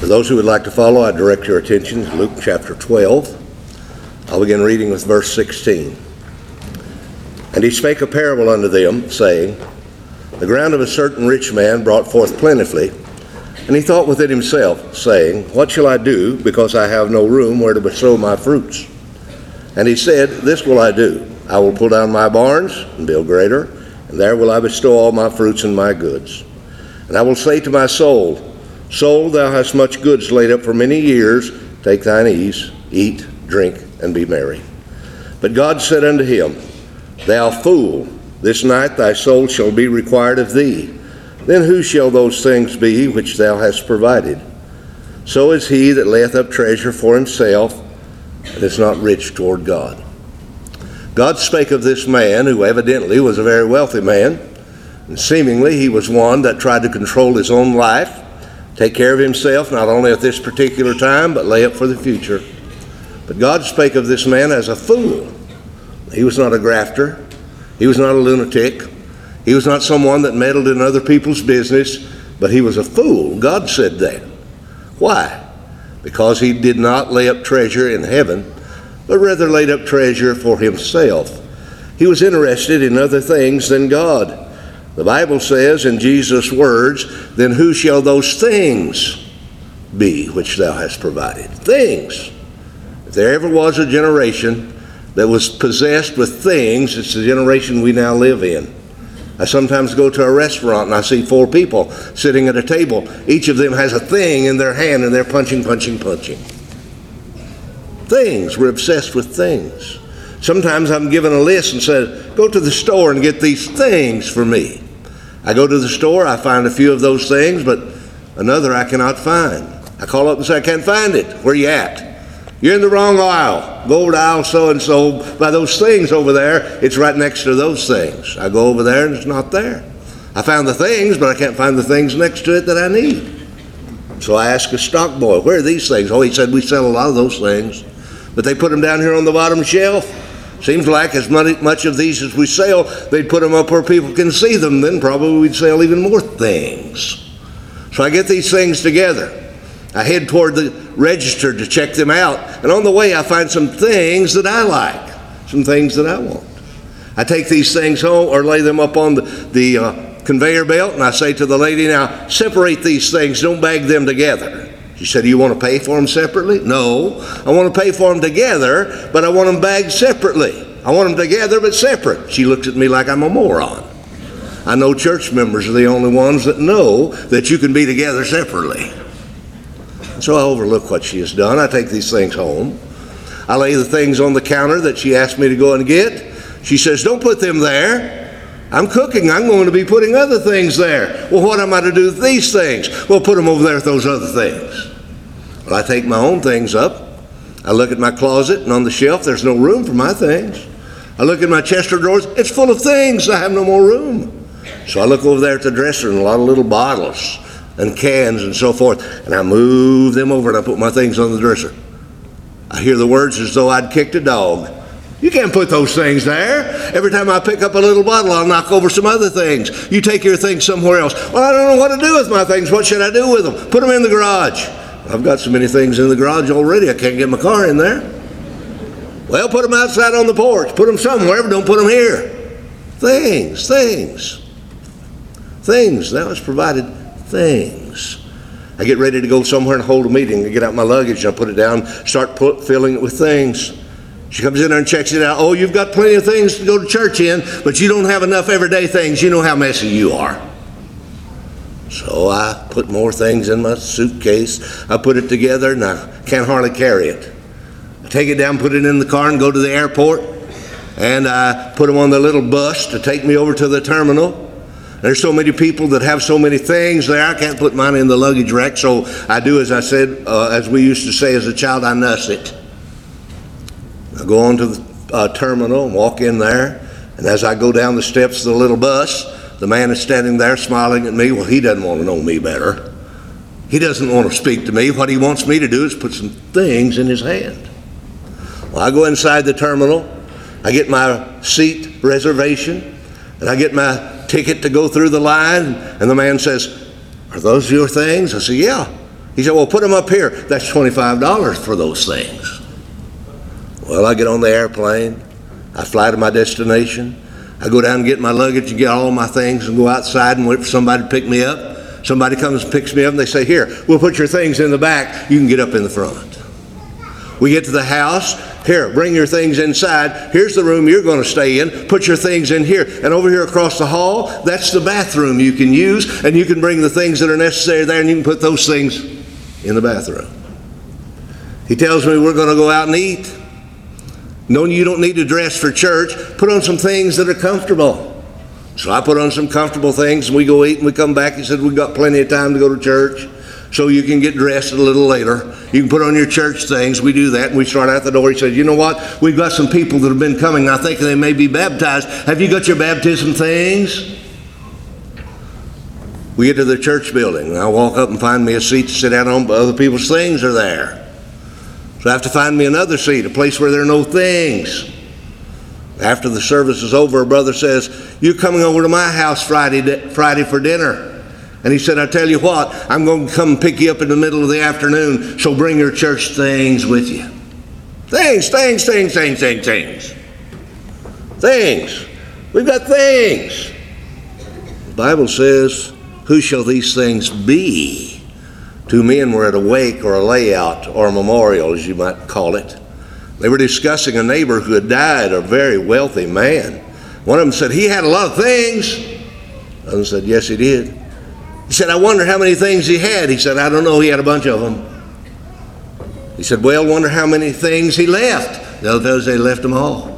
For those who would like to follow, I direct your attention to Luke chapter 12. I'll begin reading with verse 16. And he spake a parable unto them, saying, The ground of a certain rich man brought forth plentifully. And he thought within himself, saying, What shall I do, because I have no room where to bestow my fruits? And he said, This will I do. I will pull down my barns and build greater, and there will I bestow all my fruits and my goods. And I will say to my soul, Soul, thou hast much goods laid up for many years. Take thine ease, eat, drink, and be merry. But God said unto him, Thou fool, this night thy soul shall be required of thee. Then whose shall those things be which thou hast provided? So is he that layeth up treasure for himself, and is not rich toward God. God spake of this man, who evidently was a very wealthy man, and seemingly he was one that tried to control his own life, take care of himself not only at this particular time, but lay up for the future. But God spake of this man as a fool. He was not a grafter. He was not a lunatic. He was not someone that meddled in other people's business, but he was a fool. God said that. Why? Because he did not lay up treasure in heaven, but rather laid up treasure for himself. He was interested in other things than God. The Bible says in Jesus' words, Then who shall those things be which thou hast provided? Things. If there ever was a generation that was possessed with things, it's the generation we now live in. I sometimes go to a restaurant and I see 4 people sitting at a table. Each of them has a thing in their hand and they're punching. Things. We're obsessed with things. Sometimes I'm given a list and said, Go to the store and get these things for me. I go to the store, I find a few of those things, but another I cannot find. I call up and say, I can't find it. Where are you at? You're in the wrong aisle. Go over to aisle so-and-so by those things over there. It's right next to those things. I go over there and it's not there. I found the things, but I can't find the things next to it that I need. So I asked a stock boy, where are these things? Oh, he said, we sell a lot of those things, but they put them down here on the bottom shelf. Seems like as much of these as we sell, they'd put them up where people can see them. Then probably we'd sell even more things. So I get these things together. I head toward the register to check them out. And on the way, I find some things that I like, some things that I want. I take these things home or lay them up on the conveyor belt, and I say to the lady, now, separate these things. Don't bag them together. She said, do you want to pay for them separately? No, I want to pay for them together, but I want them bagged separately. I want them together but separate. She looks at me like I'm a moron. I know church members are the only ones that know that you can be together separately. So I overlook what she has done. I take these things home. I lay the things on the counter that she asked me to go and get. She says, don't put them there. I'm cooking. I'm going to be putting other things there. Well, what am I to do with these things? Well, put them over there with those other things. Well, I take my own things up. I look at my closet, and on the shelf, there's no room for my things. I look at my chest of drawers. It's full of things. I have no more room. So I look over there at the dresser, and a lot of little bottles and cans and so forth, and I move them over, and I put my things on the dresser. I hear the words as though I'd kicked a dog. You can't put those things there. Every time I pick up a little bottle, I'll knock over some other things. You take your things somewhere else. Well, I don't know what to do with my things. What should I do with them? Put them in the garage. I've got so many things in the garage already, I can't get my car in there. Well, put them outside on the porch. Put them somewhere, but don't put them here. Things. Thou hast provided things. I get ready to go somewhere and hold a meeting. I get out my luggage and I put it down, start filling it with things. She comes in there and checks it out. Oh, you've got plenty of things to go to church in, but you don't have enough everyday things. You know how messy you are. So I put more things in my suitcase. I put it together and I can't hardly carry it. I take it down, put it in the car and go to the airport. And I put them on the little bus to take me over to the terminal. There's so many people that have so many things there. I can't put mine in the luggage rack. So I do as I said, as we used to say as a child, I nuss it. I go on to the terminal and walk in there, and as I go down the steps of the little bus, the man is standing there smiling at me. Well, he doesn't want to know me better. He doesn't want to speak to me. What he wants me to do is put some things in his hand. Well, I go inside the terminal, I get my seat reservation, and I get my ticket to go through the line, and the man says, are those your things? I say, yeah. He said, well, put them up here. That's $25 for those things. Well, I get on the airplane. I fly to my destination. I go down and get my luggage and get all my things and go outside and wait for somebody to pick me up. Somebody comes and picks me up and they say, here, we'll put your things in the back. You can get up in the front. We get to the house. Here, bring your things inside. Here's the room you're going to stay in. Put your things in here. And over here across the hall, that's the bathroom you can use. And you can bring the things that are necessary there and you can put those things in the bathroom. He tells me we're going to go out and eat. No, you don't need to dress for church. Put on some things that are comfortable. So I put on some comfortable things and we go eat and we come back. He said, we've got plenty of time to go to church. So you can get dressed a little later. You can put on your church things. We do that, and we start out the door. He said, you know what? We've got some people that have been coming. I think they may be baptized. Have you got your baptism things? We get to the church building, and I walk up and find me a seat to sit down on, but other people's things are there. So I have to find me another seat, a place where there are no things. After the service is over, a brother says, you coming over to my house Friday for dinner? And he said, I tell you what, I'm going to come pick you up in the middle of the afternoon, so bring your church things with you. Things. We've got things. The Bible says, who shall these things be? Two men were at a wake or a layout or a memorial, as you might call it. They were discussing a neighbor who had died, a very wealthy man. One of them said, he had a lot of things. The other said, yes, he did. He said, I wonder how many things he had. He said, I don't know, he had a bunch of them. He said, well, wonder how many things he left. The other fellow said, he left them all.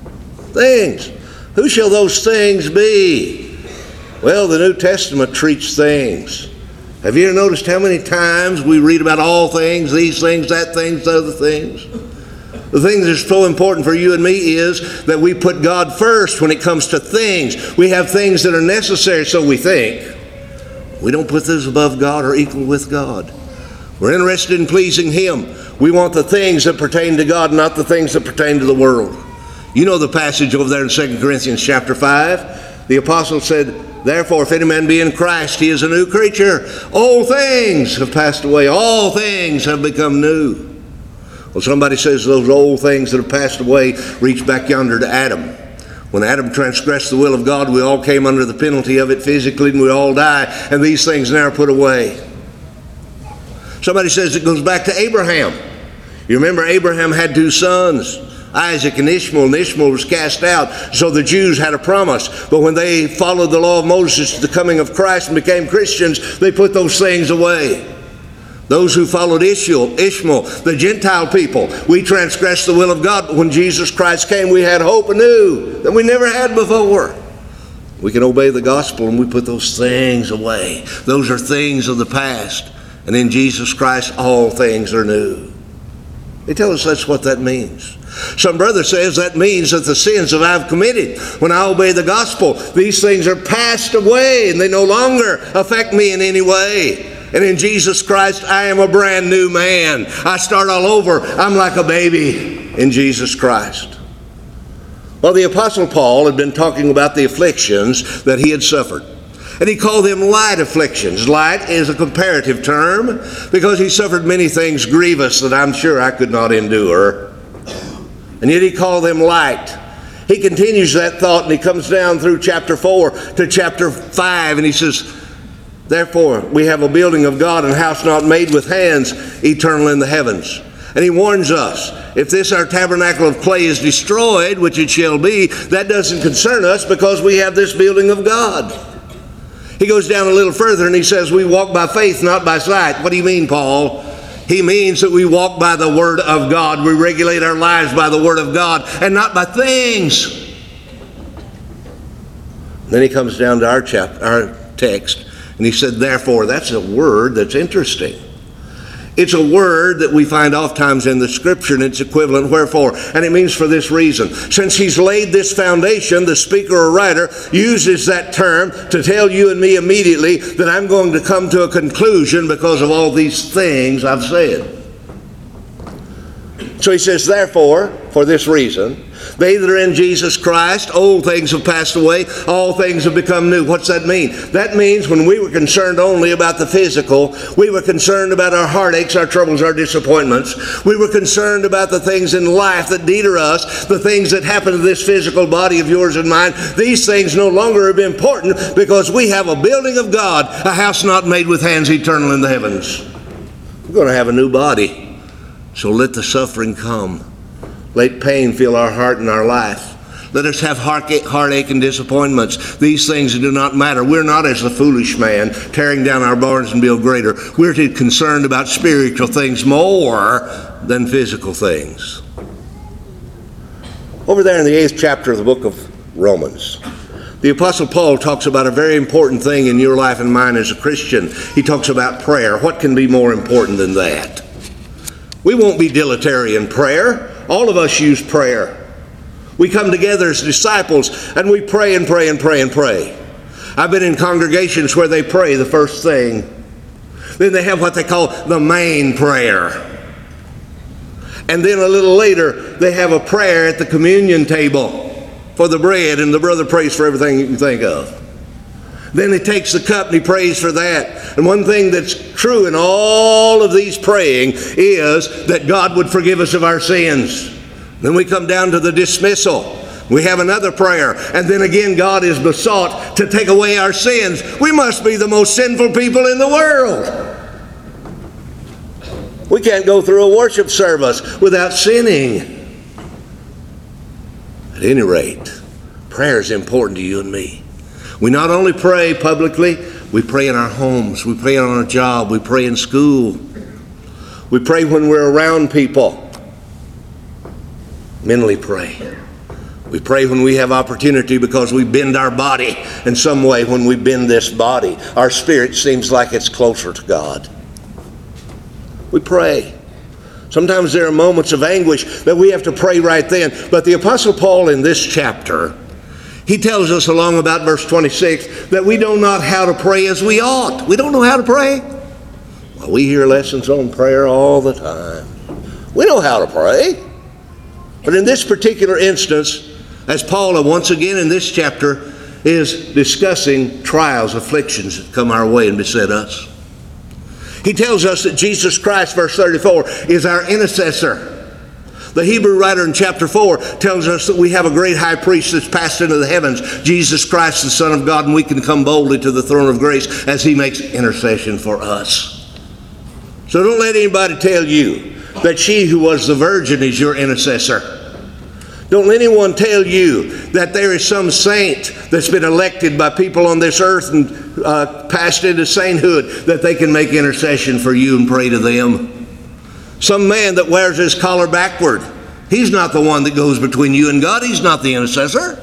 Things. Who shall those things be? Well, the New Testament treats things. Have you ever noticed how many times we read about all things, these things, that things, other things? The thing that's so important for you and me is that we put God first when it comes to things. We have things that are necessary, so we think. We don't put those above God or equal with God. We're interested in pleasing Him. We want the things that pertain to God, not the things that pertain to the world. You know the passage over there in 2 Corinthians chapter 5. The apostle said, therefore, if any man be in Christ, he is a new creature. Old things have passed away. All things have become new. Well, somebody says those old things that have passed away reach back yonder to Adam. When Adam transgressed the will of God, we all came under the penalty of it physically, and we all die, and these things now are put away. Somebody says it goes back to Abraham. You remember Abraham had two sons, Isaac and Ishmael, and Ishmael was cast out, so the Jews had a promise. But when they followed the law of Moses to the coming of Christ and became Christians, they put those things away. Those who followed Ishmael, the Gentile people, we transgressed the will of God. But when Jesus Christ came, we had hope anew that we never had before. We can obey the gospel and we put those things away. Those are things of the past. And in Jesus Christ, all things are new. They tell us that's what that means. Some brother says that means that the sins that I've committed, when I obey the gospel, these things are passed away and they no longer affect me in any way. And in Jesus Christ, I am a brand new man. I start all over. I'm like a baby in Jesus Christ. Well, the Apostle Paul had been talking about the afflictions that he had suffered. And he called them light afflictions. Light is a comparative term because he suffered many things grievous that I'm sure I could not endure. And yet he called them light. He continues that thought and he comes down through chapter 4 to chapter 5 and he says, therefore, we have a building of God and a house not made with hands, eternal in the heavens. And he warns us, if this our tabernacle of clay is destroyed, which it shall be, that doesn't concern us because we have this building of God. He goes down a little further and he says, we walk by faith, not by sight. What do you mean, Paul? He means that we walk by the Word of God. We regulate our lives by the Word of God and not by things. Then he comes down to our text. And he said, therefore, that's a word that's interesting. It's a word that we find oftentimes in the Scripture, and it's equivalent, wherefore. And it means for this reason. Since he's laid this foundation, the speaker or writer uses that term to tell you and me immediately that I'm going to come to a conclusion because of all these things I've said. So he says, therefore, for this reason, They that are in Jesus Christ, old things have passed away, all things have become new. What's that mean? That means when we were concerned only about the physical, we were concerned about our heartaches, our troubles, our disappointments. We were concerned about the things in life that deter us, the things that happen to this physical body of yours and mine. These things no longer are important because we have a building of God, a house not made with hands, eternal in the heavens. We're going to have a new body. So let the suffering come. Let pain fill our heart and our life. Let us have heartache and disappointments. These things do not matter. We're not as the foolish man, tearing down our barns and build greater. We're concerned about spiritual things more than physical things. Over there in the 8th chapter of the book of Romans, the Apostle Paul talks about a very important thing in your life and mine as a Christian. He talks about prayer. What can be more important than that? We won't be dilatory in prayer. All of us use prayer. We come together as disciples and we pray and pray and pray and pray. I've been in congregations where they pray the first thing. Then they have what they call the main prayer. And then a little later, they have a prayer at the communion table for the bread, and the brother prays for everything you can think of. Then he takes the cup and he prays for that. And one thing that's true in all of these praying is that God would forgive us of our sins. Then we come down to the dismissal. We have another prayer. And then again, God is besought to take away our sins. We must be the most sinful people in the world. We can't go through a worship service without sinning. At any rate, prayer is important to you and me. We not only pray publicly, we pray in our homes, we pray on our job, we pray in school. We pray when we're around people. Mentally pray. We pray when we have opportunity because we bend our body in some way. When we bend this body, our spirit seems like it's closer to God. We pray. Sometimes there are moments of anguish that we have to pray right then. But the Apostle Paul in this chapter, he tells us along about verse 26 that we don't know how to pray as we ought. We don't know how to pray. Well, we hear lessons on prayer all the time. We know how to pray. But in this particular instance, as Paul once again in this chapter is discussing trials, afflictions that come our way and beset us. He tells us that Jesus Christ, verse 34, is our intercessor. The Hebrew writer in chapter 4 tells us that we have a great high priest that's passed into the heavens, Jesus Christ, the Son of God, and we can come boldly to the throne of grace as he makes intercession for us. So don't let anybody tell you that she who was the virgin is your intercessor. Don't let anyone tell you that there is some saint that's been elected by people on this earth and passed into sainthood that they can make intercession for you and pray to them. Some man that wears his collar backward, he's not the one that goes between you and God. He's not the intercessor.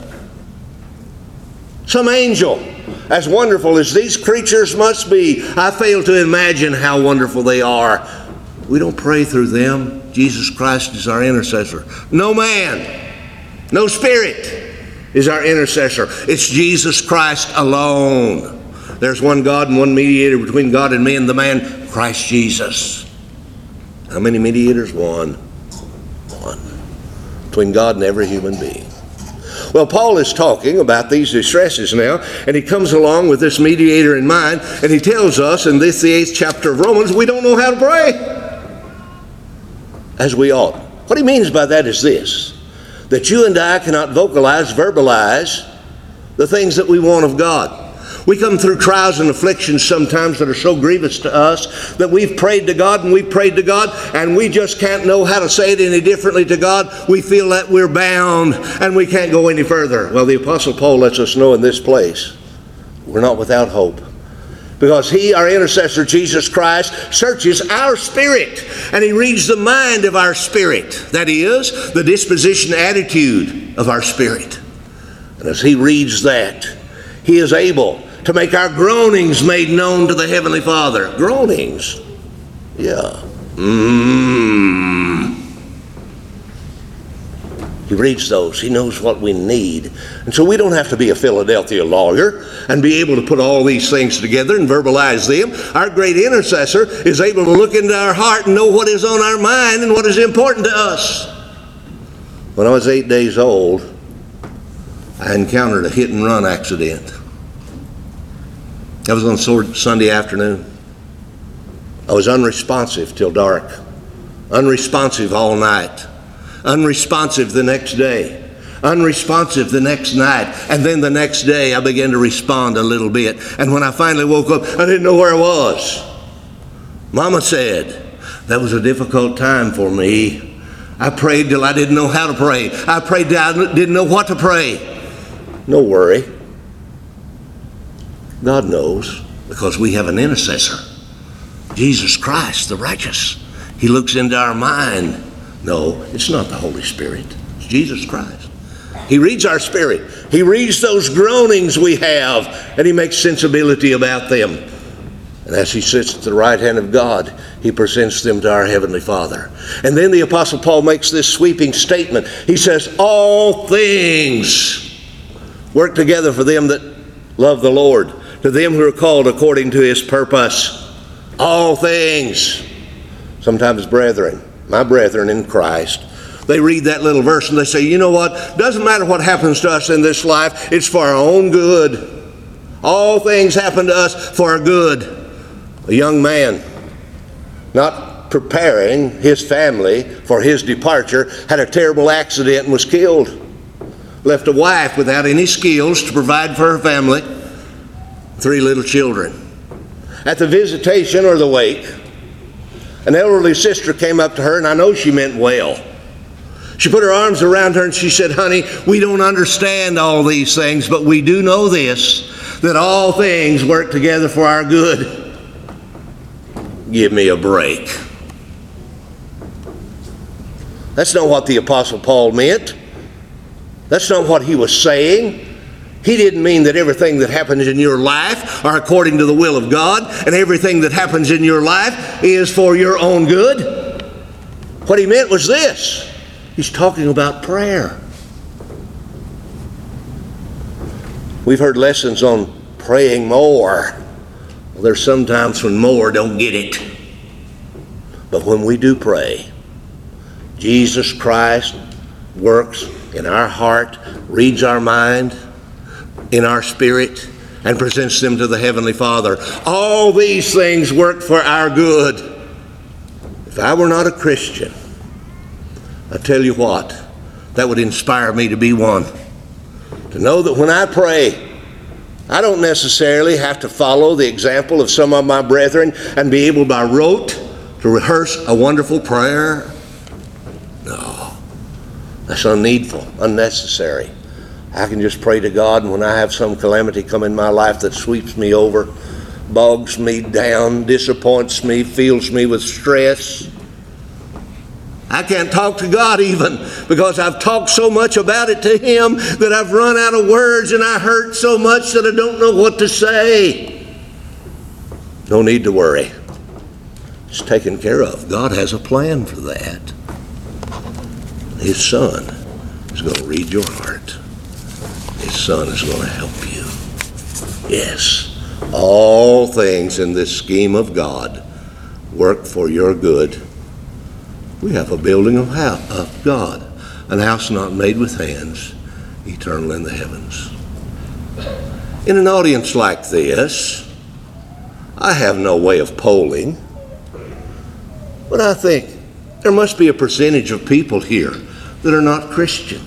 Some angel, as wonderful as these creatures must be, I fail to imagine how wonderful they are. We don't pray through them. Jesus Christ is our intercessor. No man, no spirit is our intercessor. It's Jesus Christ alone. There's one God and one mediator between God and men, the man Christ Jesus. How many mediators? One. One. Between God and every human being. Well, Paul is talking about these distresses now, and he comes along with this mediator in mind, and he tells us in this, the 8th chapter of Romans, we don't know how to pray as we ought. What he means by that is this, that you and I cannot verbalize the things that we want of God. We come through trials and afflictions sometimes that are so grievous to us that we've prayed to God and we've prayed to God and we just can't know how to say it any differently to God. We feel that we're bound and we can't go any further. Well, the Apostle Paul lets us know in this place, we're not without hope. Because he, our intercessor, Jesus Christ, searches our spirit and he reads the mind of our spirit. That is, the disposition, attitude of our spirit. And as he reads that, he is able to make our groanings made known to the Heavenly Father. Groanings. Yeah. He reads those. He knows what we need. And so we don't have to be a Philadelphia lawyer and be able to put all these things together and verbalize them. Our great intercessor is able to look into our heart and know what is on our mind and what is important to us. When I was 8 days old, I encountered a hit and run accident. That was on Sunday afternoon. I was unresponsive till dark, unresponsive all night, unresponsive the next day, unresponsive the next night, and then the next day I began to respond a little bit. And when I finally woke up, I didn't know where I was. Mama said, that was a difficult time for me. I prayed till I didn't know how to pray. I prayed till I didn't know what to pray. No worry. God knows, because we have an intercessor, Jesus Christ, the righteous. He looks into our mind. No, it's not the Holy Spirit. It's Jesus Christ. He reads our spirit. He reads those groanings we have, and he makes sensibility about them. And as he sits at the right hand of God, he presents them to our Heavenly Father. And then the Apostle Paul makes this sweeping statement. He says, all things work together for them that love the Lord, to them who are called according to his purpose. All things. Sometimes brethren, my brethren in Christ, they read that little verse and they say, you know what? Doesn't matter what happens to us in this life, it's for our own good. All things happen to us for our good. A young man, not preparing his family for his departure, had a terrible accident and was killed. Left a wife without any skills to provide for her family, 3 little children. At the visitation or the wake, an elderly sister came up to her, and I know she meant well. She put her arms around her and she said, honey, we don't understand all these things, but we do know this, that all things work together for our good. Give me a break. That's not what the Apostle Paul meant. That's not what he was saying. He didn't mean that everything that happens in your life are according to the will of God, and everything that happens in your life is for your own good. What he meant was this. He's talking about prayer. We've heard lessons on praying more. Well, there's some times when more don't get it. But when we do pray, Jesus Christ works in our heart, reads our mind, in our spirit, and presents them to the Heavenly Father. All these things work for our good. If I were not a Christian, I tell you what, that would inspire me to be one. To know that when I pray, I don't necessarily have to follow the example of some of my brethren and be able by rote to rehearse a wonderful prayer. No, that's unneedful, unnecessary. I can just pray to God, and when I have some calamity come in my life that sweeps me over, bogs me down, disappoints me, fills me with stress, I can't talk to God even, because I've talked so much about it to him that I've run out of words, and I hurt so much that I don't know what to say. No need to worry. It's taken care of. God has a plan for that. His Son is going to read your heart. His Son is going to help you. Yes, all things in this scheme of God work for your good. We have a building of God, an house not made with hands, eternal in the heavens. In an audience like this, I have no way of polling, but I think there must be a percentage of people here that are not Christian.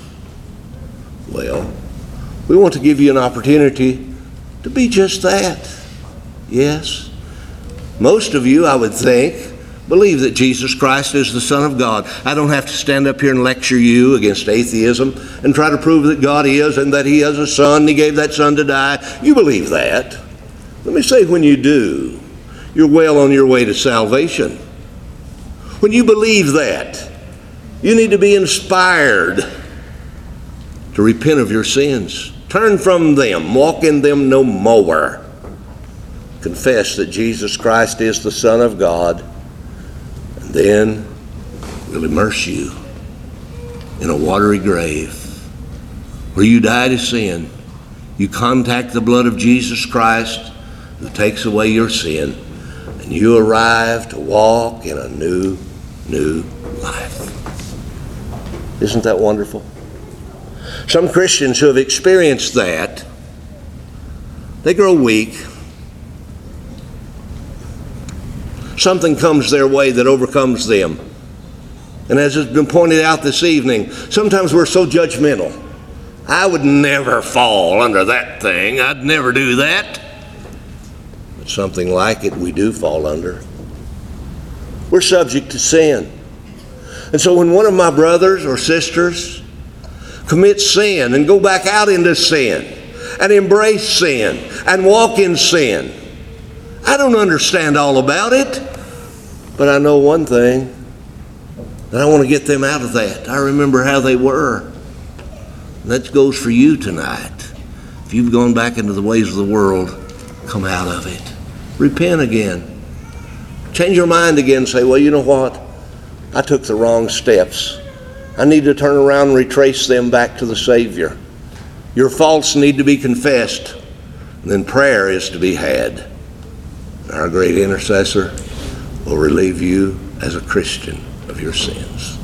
Well, we want to give you an opportunity to be just that. Yes, most of you, I would think, believe that Jesus Christ is the Son of God. I don't have to stand up here and lecture you against atheism and try to prove that God is and that he has a son and he gave that son to die. You believe that. Let me say, when you do, you're well on your way to salvation. When you believe that, you need to be inspired to repent of your sins. Turn from them, walk in them no more. Confess that Jesus Christ is the Son of God. Then we'll immerse you in a watery grave where you die to sin. You contact the blood of Jesus Christ who takes away your sin, and you arrive to walk in a new life. Isn't that wonderful? Some Christians who have experienced that, they grow weak. Something comes their way that overcomes them. And as has been pointed out this evening, sometimes we're so judgmental. I would never fall under that thing. I'd never do that. But something like it we do fall under. We're subject to sin. And so when one of my brothers or sisters commits sin and go back out into sin and embrace sin and walk in sin, I don't understand all about it, but I know one thing, that I want to get them out of that. I remember how they were. And that goes for you tonight. If you've gone back into the ways of the world, come out of it. Repent again. Change your mind again and say, well, you know what? I took the wrong steps. I need to turn around and retrace them back to the Savior. Your faults need to be confessed. And then prayer is to be had. Our great intercessor will relieve you as a Christian of your sins.